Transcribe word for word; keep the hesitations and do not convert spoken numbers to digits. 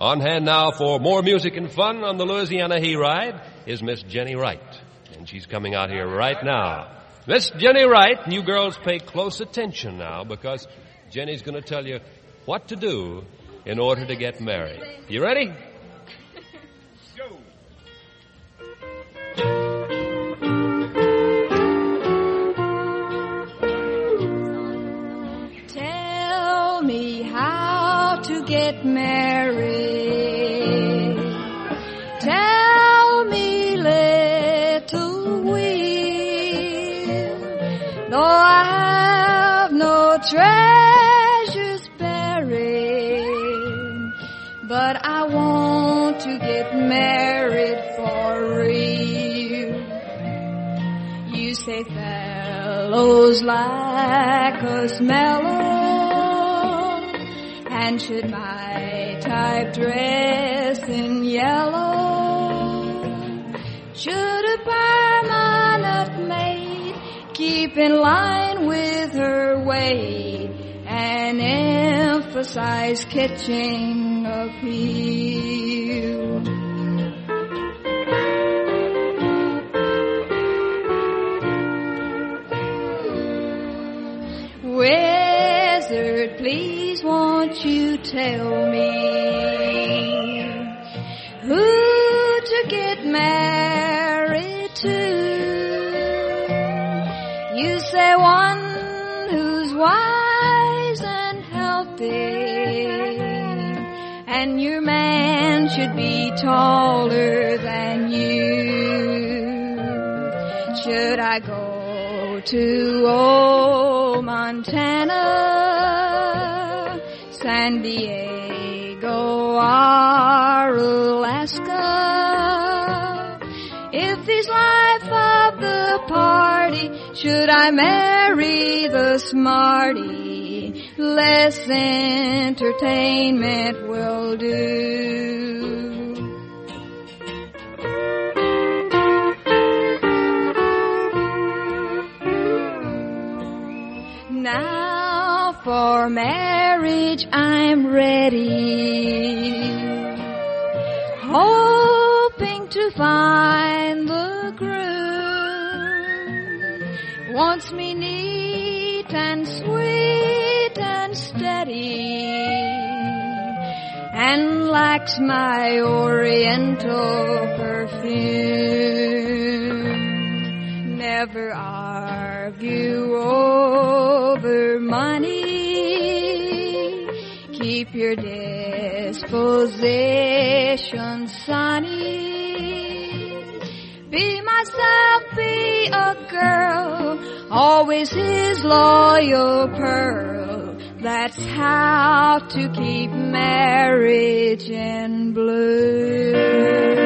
On hand now for more music and fun on the Louisiana Hayride is Miss Jenny Wright. And she's coming out here right now. Miss Jenny Wright, you girls pay close attention now because Jenny's going to tell you what to do in order to get married. You ready? Go. Tell me how to get married. Tell me, little Will, though I have no treasures buried, but I want to get married for real. You say fellows like us mellow, and should my type dress in yellow? Should a permanent maid keep in line with her weight and emphasize catching appeal? Wizard, please won't you tell me who to get married to? You say one who's wise and healthy, and your man should be taller than you. Should I go to old Montana, San Diego, or Alaska? If he's life of the party, should I marry the smarty? Less entertainment will do. Now for marriage I'm ready, hoping to find the groom. Wants me neat and sweet and steady, and likes my oriental perfume. Never argue over money, keep your disposition sunny. Be myself, be a girl, always his loyal pearl. That's how to keep marriage in bloom.